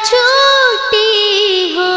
छूटी हो।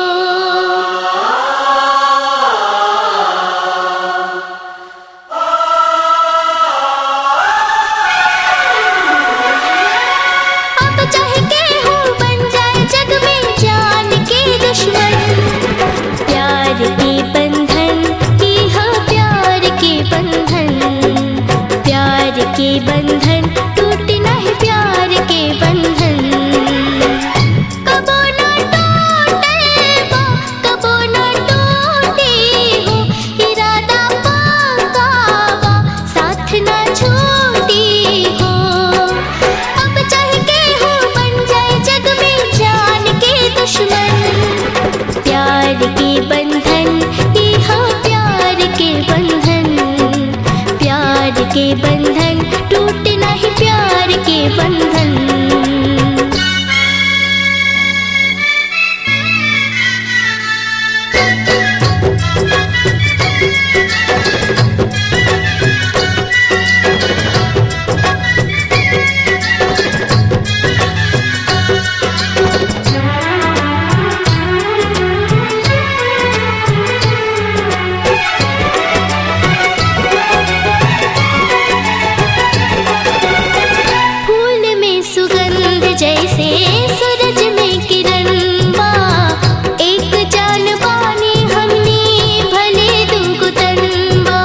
अब चाहे केहू बन जाए जग में जान के दुश्मन, प्यार के बंधन ही हो प्यार के बंधन, प्यार के बंधन टूटे नहीं प्यार के बंधन। कबो ना टूटे वो, कबो ना टूटे हो, इरादा पक्का वा, साथ ना छूटी हो। अब चाहे केहू बन जाए जग में जान के दुश्मन, प्यार के बंधन ही हो प्यार के बंधन, प्यार के बंधन टूटे नहीं प्यार के बंधन। जैसे सूरज में किरण बा, एक जान बानी हमने भले दूगो तन बा।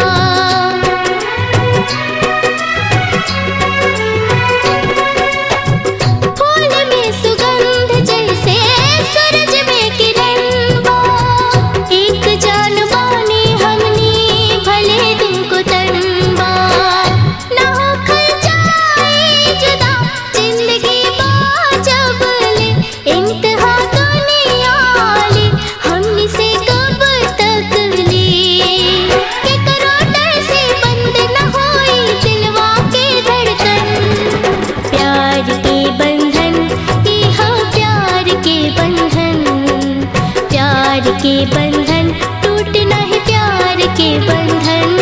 फूल में सुगंध जैसे सूरज में किरण बा, एक जान बानी हमने भले दूगो तन बा। ना होकर जाए जुदा जिंदगी इंतहा दुनिया ले हमनी से कब तक ले, के करो डर से बंद न होई दिलवा के धड़कन। प्यार के बंधन ही हो प्यार के बंधन, प्यार के बंधन टूटे नहीं प्यार के बंधन।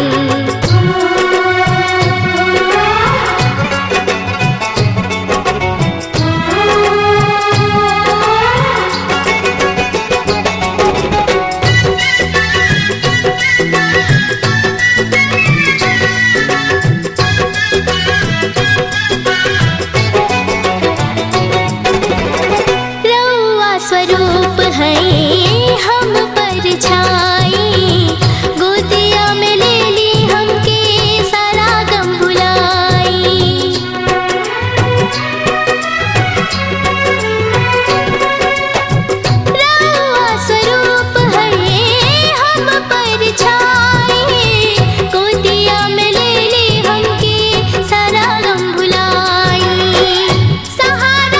स्वरूप है हम पर छाई, गोदिया में ले ली हमके सारा गम भुलाई। रउआ स्वरूप है हम पर छाई, गोदिया में ले ली हमके सारा गम भुलाई। सहारा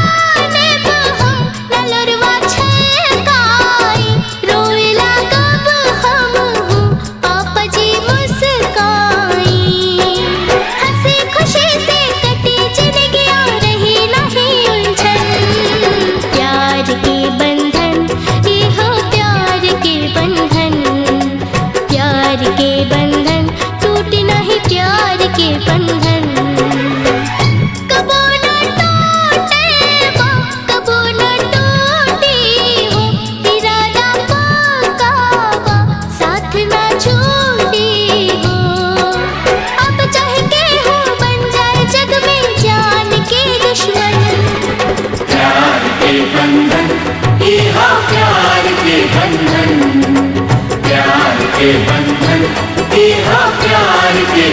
रोएला कब हम हूँ पापा जी मुस्काई, हंसी खुशी से कटी जिंदगी रही नहीं उलझन। प्यार के बंधन ये हो प्यार के बंधन, प्यार के बंधन टूटे नहीं प्यार के बंधन। कबो ना टूटे वो, कबो ना टूटे हो, इरादा पक्का वा, साथ ना छूटी हो। अब चाहे केहू बन जाए जग में जान के दुश्मन, प्यार के बंधन ये हो प्यार के बंधन, प्यार के बंधन ये हो प्यार के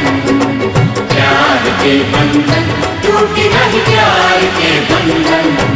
बंधन, प्यार के बंधन टूटे नहीं प्यार के बंधन।